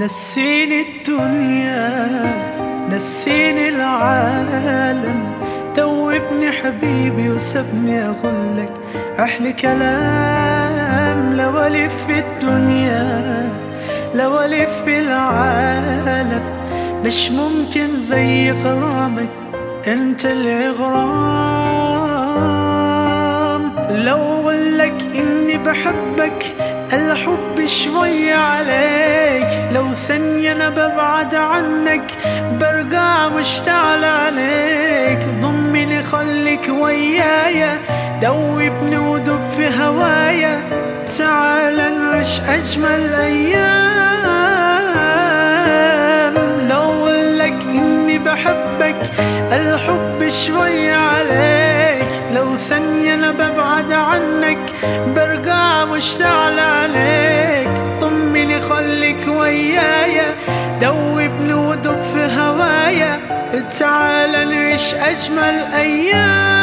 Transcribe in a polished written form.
نسيني الدنيا، نسيني العالم، دوبني حبيبي وسبني أقولك أحلى كلام. لو ألف في الدنيا، لو ألف في العالم، مش ممكن زي غرامك انت الإغرام. لو أقولك إني بحبك الحب شوية عليك، لو ثانية أنا ببعد عنك برجع مشتعل عليك. ضمني خليك ويايا، دوبني ودب في هوايا، تعال نعيش أجمل أيام. لو أقولك إني بحبك الحب شوية عليك، لو ثانية أنا ببعد عنك برجع مشتعل عليك. طمني خليك ويايا، دوبني ودب في هوايا، تعال نعيش أجمل أيام.